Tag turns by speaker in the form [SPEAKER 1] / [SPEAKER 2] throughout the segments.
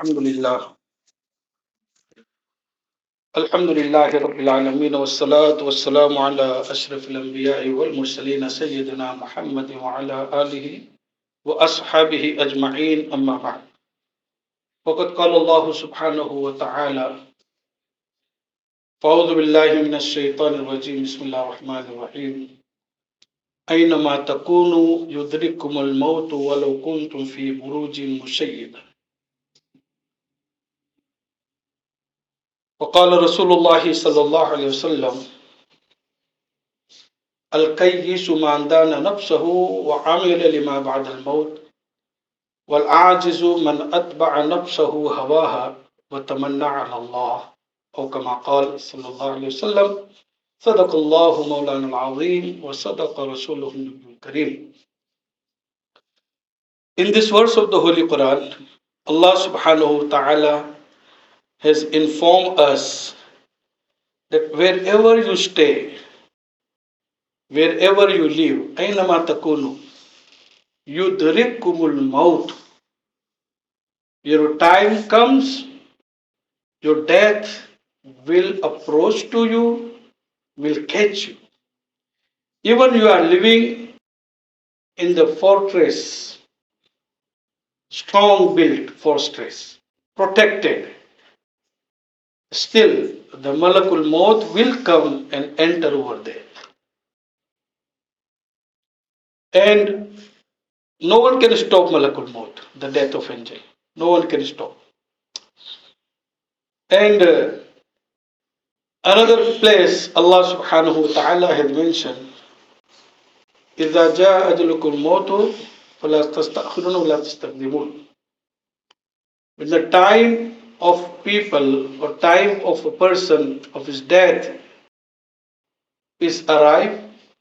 [SPEAKER 1] الحمد لله الحمد لله رب العالمين والصلاة والسلام على أشرف الأنبياء والمرسلين سيدنا محمد وعلى آله وأصحابه أجمعين أما بعد وقد قال الله سبحانه وتعالى فأعوذ بالله من الشيطان الرجيم بسم الله الرحمن الرحيم أينما تكونوا يدرككم الموت ولو كنتم في بروج مشيدة وقال رسول الله صلى الله عليه وسلم الكيس من دان نفسه وعمل لما بعد الموت والعاجز من أتبع نفسه هواها وتمنى على الله أو كما قال صلى الله عليه وسلم صدق الله مولانا العظيم وصدق رسوله النبي الكريم. In this verse of the Holy Quran, Allah subhanahu wa ta'ala has informed us that wherever you stay, wherever you live, أينما تكونوا يدرككم الموت. Your time comes, your death will approach to you, will catch you. Even you are living in the fortress, strong built fortress, protected. Still, the Malakul Maut will come and enter over there. And no one can stop Malakul Maut, the death of angel. No one can stop. And another place Allah subhanahu wa ta'ala has mentioned إذا جاء أجلكم الموت فلا تستأخرون ولا تستقدمون. When the time of people or time of a person of his death is arrived,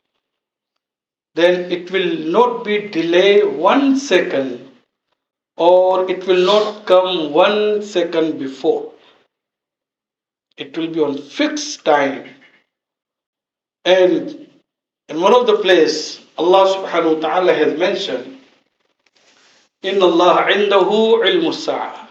[SPEAKER 1] then it will not be delay 1 second or it will not come 1 second before. It will be on fixed time. And in one of the place, Allah subhanahu wa ta'ala has mentioned, Inna Allah indahu ilmu sa'a.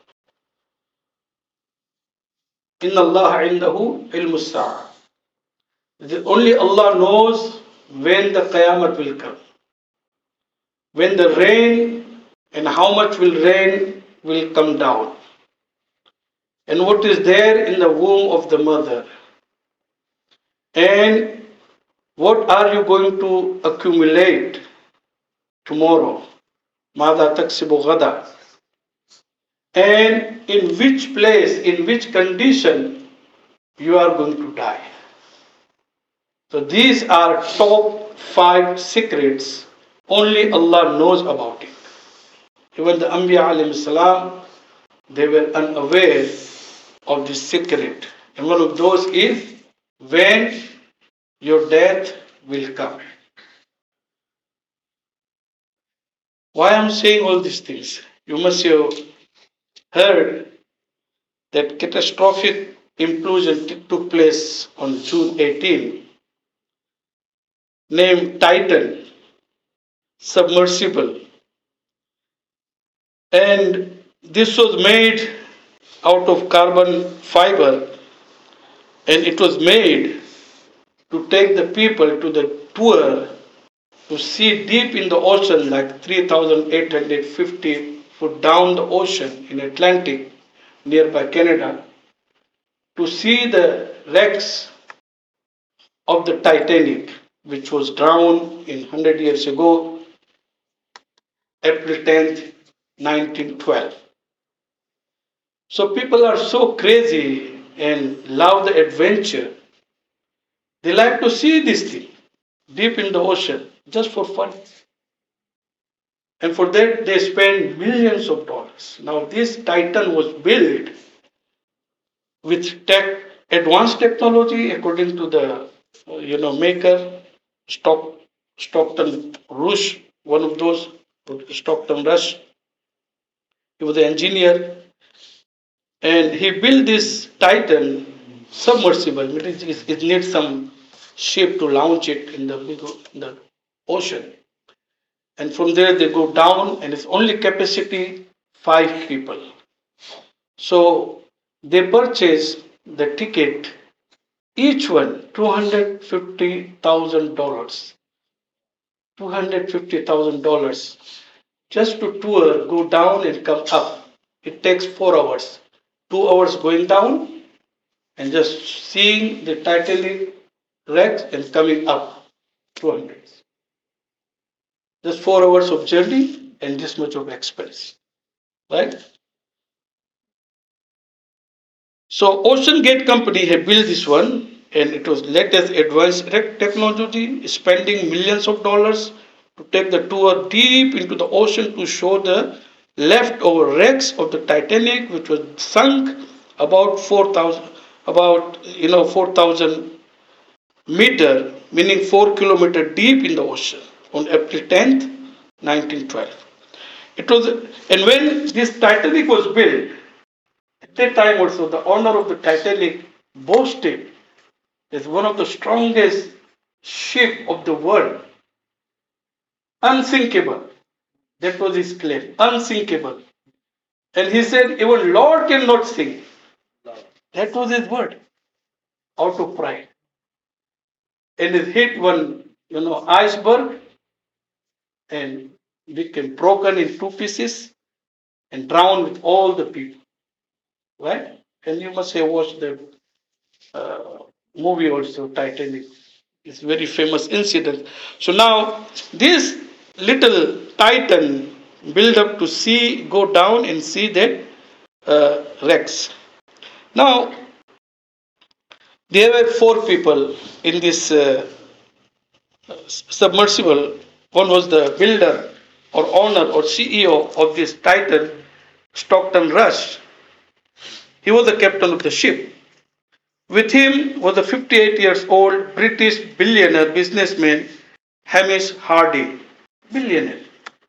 [SPEAKER 1] Inna Allah indahu ilmu sa'a. Only Allah knows when the Qiyamah will come. When the rain and how much will rain will come down. And what is there in the womb of the mother. And what are you going to accumulate tomorrow? Mada taksibu gada. And in which place, in which condition you are going to die. So these are top 5 secrets. Only Allah knows about it. Even the Anbiya alayhi salam, they were unaware of this secret. And one of those is when your death will come. Why I'm saying all these things? You must have heard that catastrophic implosion took place on June 18, named Titan submersible. And this was made out of carbon fiber, and it was made to take the people to the tour to see deep in the ocean, like 3,850 foot down the ocean in Atlantic, nearby Canada, to see the wrecks of the Titanic, which was drowned in 100 years ago, April 10th, 1912. So people are so crazy and love the adventure. They like to see this thing deep in the ocean just for fun. And for that they spend millions of dollars. Now this Titan was built with advanced technology according to the maker Stockton Rush, one of those Stockton Rush. He was the engineer, and he built this Titan submersible. It needs some ship to launch it in the ocean, and from there they go down, and its only capacity 5 people. So they purchased the ticket, each one $250,000. $250,000 just to tour, go down and come up. It takes 4 hours. 2 hours going down and just seeing the Titanic wrecks and coming up. 200. Just 4 hours of journey and this much of expense. Right? So Ocean Gate Company had built this one, and it was latest advanced technology, spending millions of dollars to take the tour deep into the ocean to show the leftover wrecks of the Titanic, which was sunk about 4,000, 4,000 meter, meaning 4 kilometer deep in the ocean on April 10th, 1912. It was, and when this Titanic was built, at that time also, the owner of the Titanic boasted as one of the strongest ship of the world, unsinkable. That was his claim, unsinkable. And he said, even Lord cannot sink. That was his word, out of pride. And it hit one, iceberg and became broken in two pieces and drowned with all the people. Right? And you must have watched the uh, movie also, Titanic. It's a very famous incident. So now this little Titan build up to see, go down and see that wrecks. Now there were four people in this submersible. One was the builder or owner or CEO of this Titan, Stockton Rush. He was the captain of the ship. With him was a 58 years old British billionaire businessman Hamish Hardy, billionaire,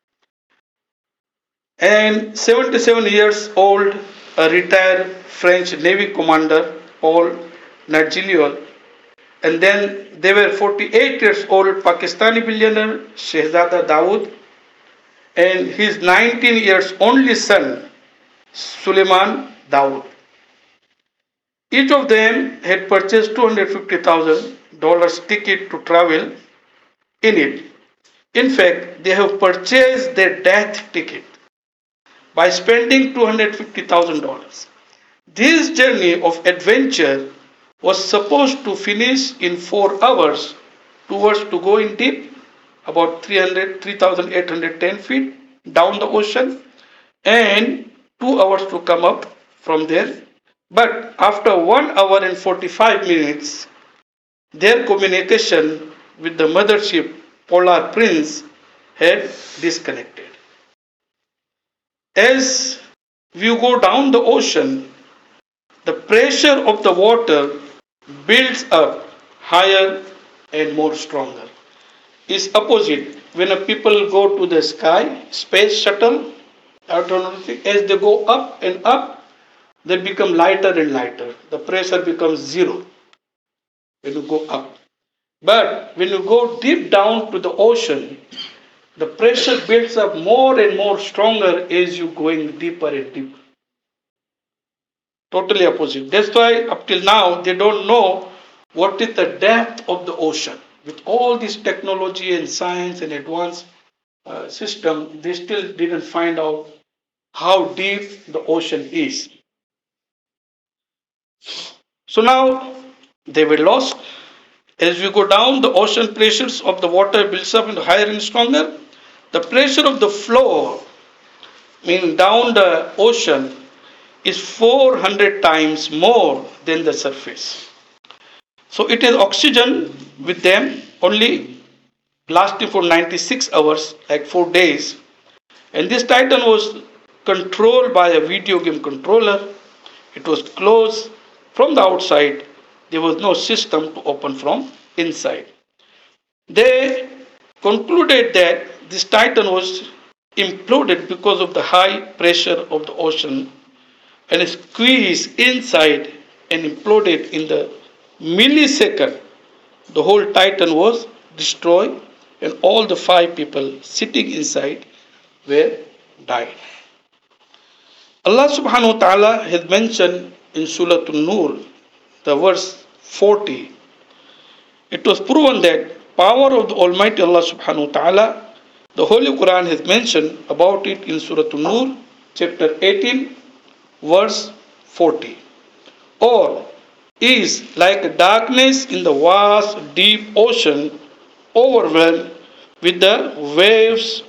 [SPEAKER 1] and 77 years old a retired French Navy commander Paul Nargiliol, and then there were 48 years old Pakistani billionaire Shehzada Dawood and his 19 years only son Suleiman Dawood. Each of them had purchased $250,000 ticket to travel in it. In fact, they have purchased their death ticket by spending $250,000. This journey of adventure was supposed to finish in 4 hours, 2 hours to go in deep, about 3,810 feet down the ocean, and 2 hours to come up from there. But after 1 hour and 45 minutes, their communication with the mothership Polar Prince had disconnected. As you go down the ocean, the pressure of the water builds up higher and more stronger. It's opposite. When a people go to the sky, space shuttle, as they go up and up, they become lighter and lighter. The pressure becomes zero when you go up. But when you go deep down to the ocean, the pressure builds up more and more stronger as you going deeper and deeper. Totally opposite. That's why up till now they don't know what is the depth of the ocean. With all this technology and science and advanced system, they still didn't find out how deep the ocean is. So now they were lost. As we go down, the ocean pressures of the water builds up into higher and stronger. The pressure of the floor, meaning down the ocean, is 400 times more than the surface. So it is oxygen with them only lasting for 96 hours, like 4 days. And this Titan was controlled by a video game controller. It was closed from the outside. There was no system to open from inside. They concluded that this Titan was imploded because of the high pressure of the ocean and squeezed inside and imploded in the millisecond. The whole Titan was destroyed and all the 5 people sitting inside were died. Allah subhanahu wa ta'ala has mentioned in Surah An-Nur, the verse 40. It was proven that power of the Almighty Allah subhanahu wa ta'ala, the Holy Quran has mentioned about it in Surah An-Nur, chapter 18, verse 40. Or is like a darkness in the vast deep ocean, overwhelmed with the waves,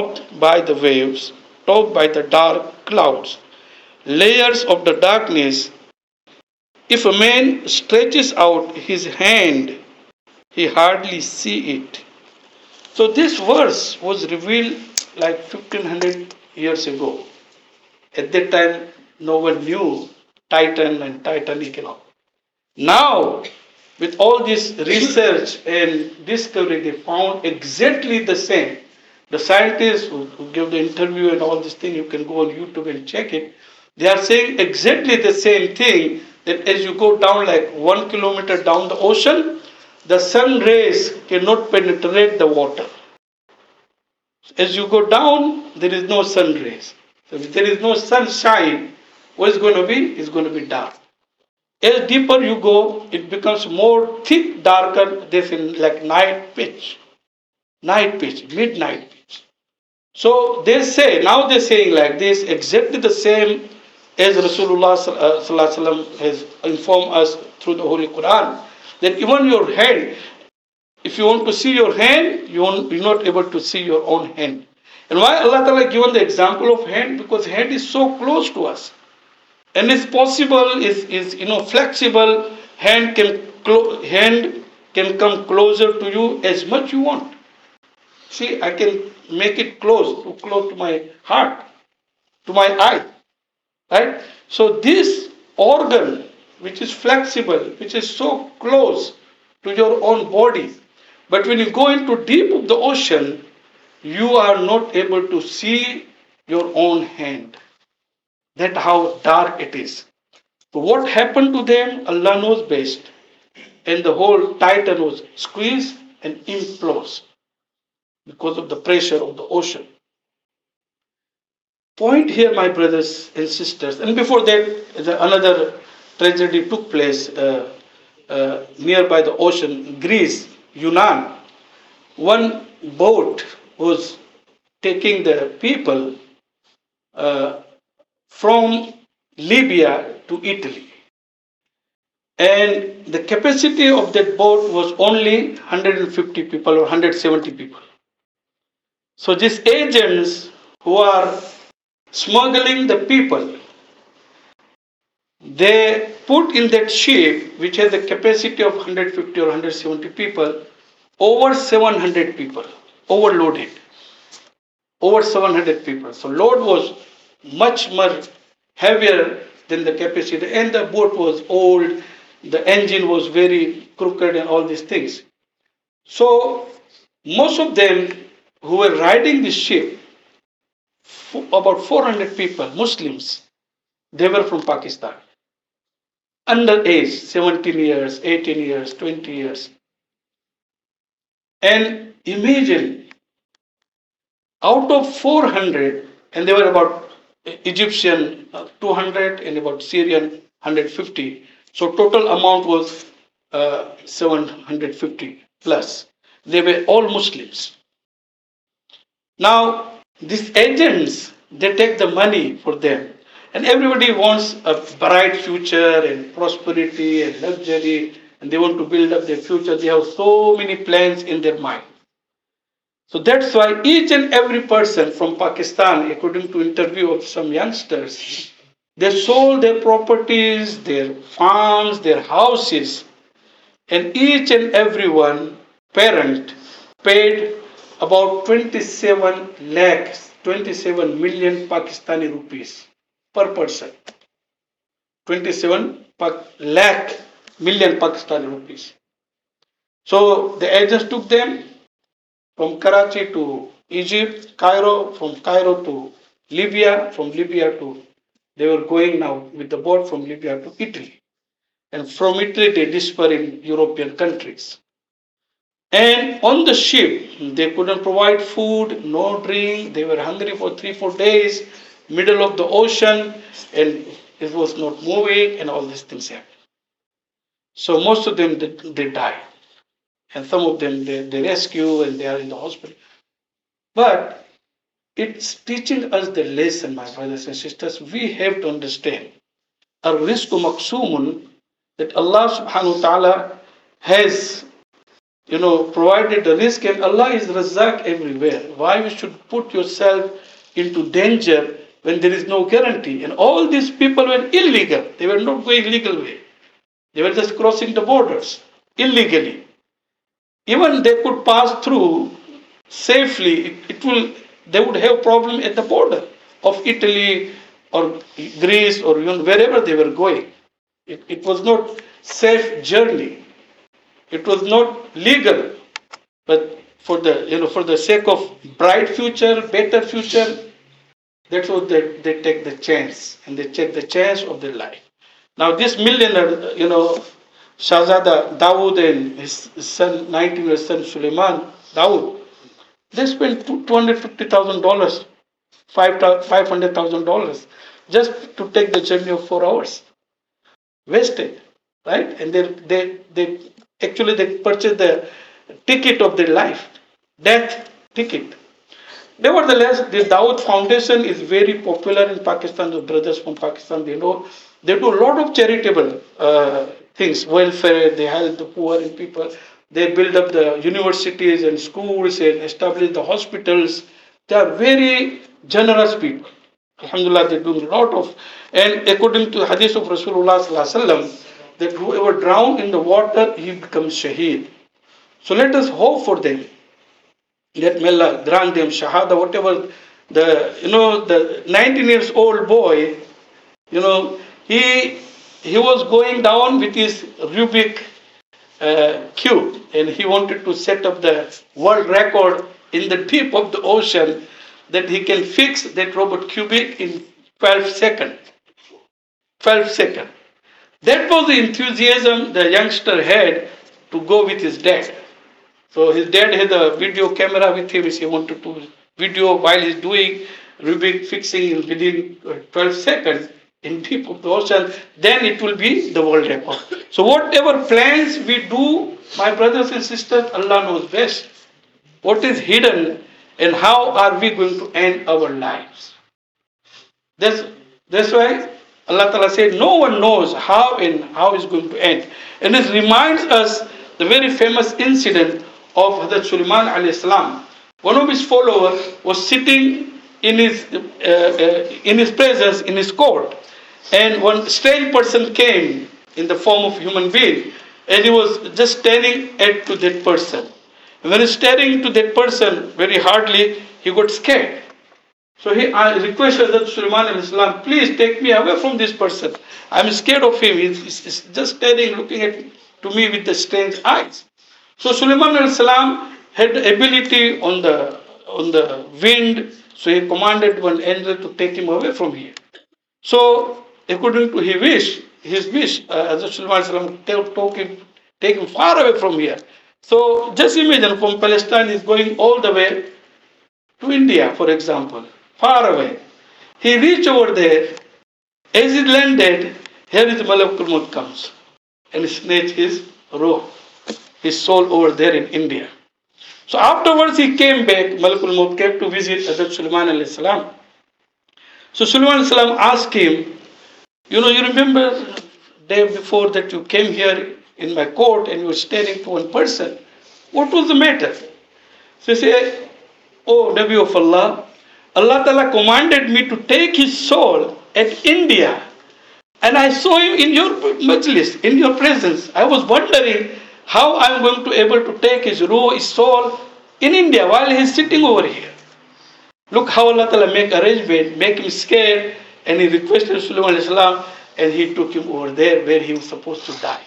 [SPEAKER 1] topped by the dark clouds, layers of the darkness. If a man stretches out his hand, he hardly see it. So this verse was revealed like 1500 years ago. At that time, no one knew Titan and Titanic and all. Now, with all this research and discovery, they found exactly the same. The scientists who give the interview and all this thing, you can go on YouTube and check it. They are saying exactly the same thing, that as you go down like 1 kilometer down the ocean, the sun rays cannot penetrate the water. As you go down, there is no sun rays. So if there is no sunshine, what is going to be? It's going to be dark. As deeper you go, it becomes more thick, darker. This is like midnight pitch. So they say, now they're saying like this, exactly the same as Rasulullah has informed us through the Holy Quran, that even your hand, if you want to see your hand, you're not able to see your own hand. And why Allah Ta'ala given the example of hand? Because hand is so close to us. And it's possible, is flexible. Hand can come closer to you as much you want. See, I can make it close to my heart, to my eye, right? So this organ, which is flexible, which is so close to your own body, but when you go into deep of the ocean, you are not able to see your own hand. That's how dark it is. So what happened to them, Allah knows best. And the whole Titan was squeezed and implodes because of the pressure of the ocean. Point here, my brothers and sisters. And before that, another tragedy took place nearby the ocean, Greece, Yunnan. One boat was taking the people from Libya to Italy. And the capacity of that boat was only 150 people or 170 people. So these agents who are smuggling the people, they put in that ship, which has the capacity of 150 or 170 people, over 700 people, overloaded. Over 700 people. So load was much more heavier than the capacity, and the boat was old, the engine was very crooked and all these things. So most of them who were riding this ship, about 400 people, Muslims, they were from Pakistan. Underage, 17 years, 18 years, 20 years. And imagine, out of 400, and they were about Egyptian 200 and about Syrian 150. So total amount was 750 plus. They were all Muslims. Now, these agents, they take the money for them. And everybody wants a bright future and prosperity and luxury, and they want to build up their future. They have so many plans in their mind. So that's why each and every person from Pakistan, according to interview of some youngsters, they sold their properties, their farms, their houses, and each and every one parent paid about 27 million Pakistani rupees per person. 27 lakh million Pakistani rupees. So the agents took them from Karachi to Egypt, Cairo, from Cairo to Libya, from Libya to, they were going now with the boat from Libya to Italy. And from Italy they dispersed in European countries. And on the ship, they couldn't provide food, no drink, they were hungry for 3-4 days, middle of the ocean, and it was not moving, and all these things happened. So most of them they die, and some of them they rescue and they are in the hospital. But it's teaching us the lesson, my brothers and sisters. We have to understand الرزق مقسوم, that Allah subhanahu wa ta'ala has provided the risk, and Allah is Razak everywhere. Why you should put yourself into danger when there is no guarantee? And all these people were illegal. They were not going legal way. They were just crossing the borders illegally. Even they could pass through safely. They would have problem at the border of Italy or Greece or wherever they were going. It was not safe journey. It was not legal, but for the sake of bright future, better future, that's what they take the chance, and they take the chance of their life. Now this millionaire, Shahzada Dawood and his son, 19-year son Suleiman Dawood, they spent $250,000, $500,000 just to take the journey of 4 hours. Wasted, right? And they actually they purchased the ticket of their life, death ticket. Nevertheless, the Dawood Foundation is very popular in Pakistan. The brothers from Pakistan, they do a lot of charitable things, welfare. They help the poor and people. They build up the universities and schools and establish the hospitals. They are very generous people. Alhamdulillah, they do a lot of, and according to the hadith of Rasulullah sallallahu alaihi wasallam, that whoever drowned in the water, he becomes shaheed. So let us hope for them. Let Allah grant them shahada, whatever. The 19 years old boy, he was going down with his Rubik cube, and he wanted to set up the world record in the deep of the ocean, that he can fix that robot cubic in 12 seconds. 12 seconds. That was the enthusiasm the youngster had to go with his dad. So his dad had a video camera with him. He wanted to video while he's doing Rubik fixing within 12 seconds in deep of the ocean. Then it will be the world record. So whatever plans we do, my brothers and sisters, Allah knows best. What is hidden and how are we going to end our lives? That's why Allah Ta'ala said, no one knows how it's going to end. And this reminds us the very famous incident of Hazrat Sulaiman alayhi salam. One of his followers was sitting in his presence, in his court. And one strange person came in the form of a human being. And he was just staring to that person. And when he's staring to that person very hardly, he got scared. So he requested that Sulaiman alayhi salam, please take me away from this person. I'm scared of him. He's just staring, looking to me with the strange eyes. So Sulaiman alayhi salam had the ability on the wind. So he commanded one angel to take him away from here. So according to his wish, Hazrat Sulaiman alayhi salam take him far away from here. So just imagine, from Palestine is going all the way to India, for example. Far away. He reached over there. As he landed, here is Malakul Maut comes and snatched his ruh, his soul over there in India. So afterwards he came back, Malakul Maut came to visit Hazrat Sulaiman alayhi salam. So Sulaiman alayhi salam asked him, you remember day before that you came here in my court and you were staring to one person. What was the matter? So he said, oh Nabi of Allah, Allah Ta'ala commanded me to take his soul at India. And I saw him in your majlis, in your presence. I was wondering how I'm going to able to take his ruh, his soul in India while he's sitting over here. Look how Allah Ta'ala make arrangement, make him scared, and he requested Sulaiman alayhi salam, and he took him over there where he was supposed to die.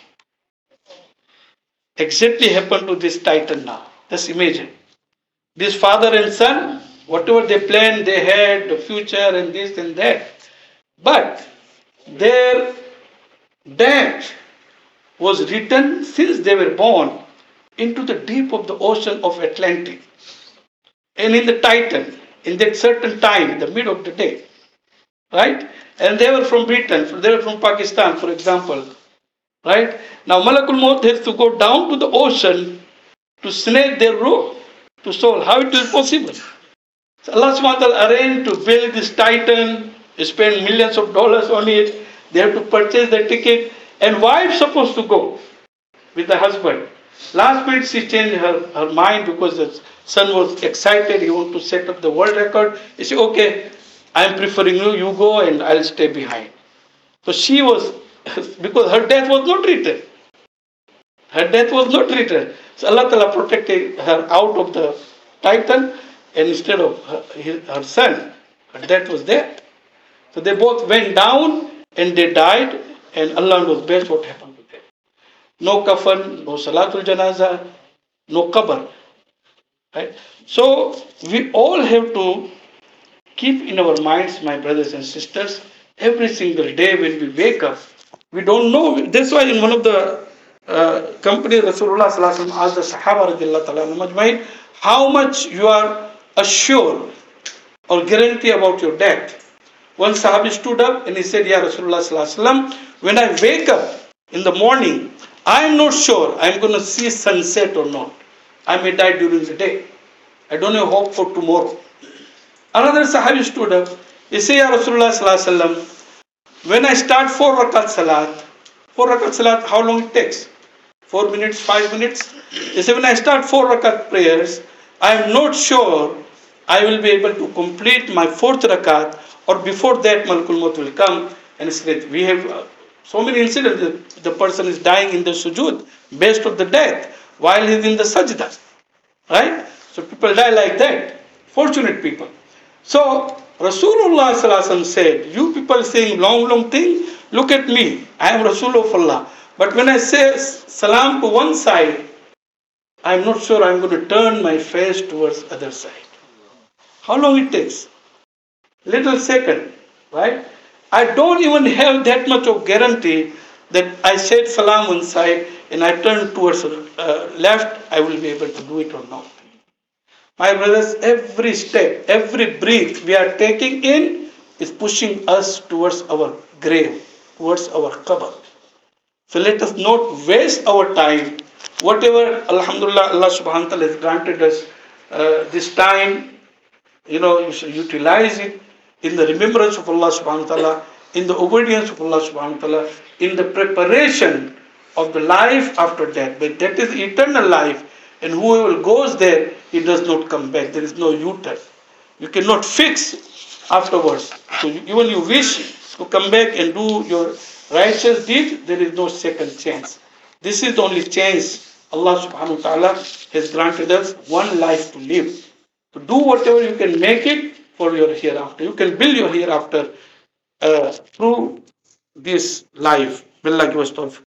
[SPEAKER 1] Exactly happened to this titan now. Just imagine. This father and son, whatever they planned, they had the future and this and that. But their death was written since they were born into the deep of the ocean of Atlantic. And in the Titan, in that certain time, in the middle of the day. right? And they were from Britain, they were from Pakistan, for example, right? Now Malakul Maut has to go down to the ocean to snatch their ruh, to soul. How it is possible? So Allah subhanahu wa ta'ala arranged to build this Titan, spend millions of dollars on it, they have to purchase the ticket, and wife supposed to go with the husband. Last minute she changed her mind because the son was excited, he wanted to set up the world record. He said, okay, I'm preferring you, you go and I'll stay behind. So she was, because her death was not written. Her death was not written. So Allah Ta'ala protected her out of the Titan, and instead of her son, her death was there. So they both went down and they died, and Allah knows best what happened to them. No kafan, no salatul janaza, no qabr. Right? So we all have to keep in our minds, my brothers and sisters, every single day when we wake up. We don't know. That's why in one of the company, Rasulullah sallallahu alaihi wasallam asked the Sahaba radiallahu ta'ala anhum, how much you are assured or guarantee about your death. One Sahabi stood up and he said, Ya Rasulullah sallallahu alaihi wasallam, when I wake up in the morning, I am not sure I am going to see sunset or not. I may die during the day. I don't have hope for tomorrow. Another Sahabi stood up. He said, Ya Rasulullah sallallahu alaihi wasallam, when I start 4 rakat salat, how long it takes? 4 minutes, 5 minutes? He said, when I start 4 rakat prayers, I am not sure I will be able to complete my 4th rakat, or before that Malakul Maut will come and say, we have so many incidents. The person is dying in the sujood, based on the death, while he is in the sajda. Right? So people die like that. Fortunate people. So Rasulullah sallallahu alaihi wasallam said, you people saying long thing, look at me. I am Rasul of Allah. But when I say salam to one side, I am not sure I am going to turn my face towards other side. How long it takes? Little second, right? I don't even have that much of guarantee that I said salam one side and I turn towards left, I will be able to do it or not. My brothers, every step, every breath we are taking in is pushing us towards our grave, towards our qabr. So let us not waste our time. Whatever, alhamdulillah, Allah subhanahu wa ta'ala has granted us this time, you should utilize it in the remembrance of Allah subhanahu wa ta'ala, in the obedience of Allah subhanahu wa ta'ala, in the preparation of the life after death. But that is eternal life, and whoever goes there, he does not come back. There is no U-turn. You cannot fix afterwards. So even you wish to come back and do your righteous deed, there is no second chance. This is the only chance Allah subhanahu wa ta'ala has granted us, one life to live. To do whatever you can make it for your hereafter. You can build your hereafter through this life. Billah give us tawfiq.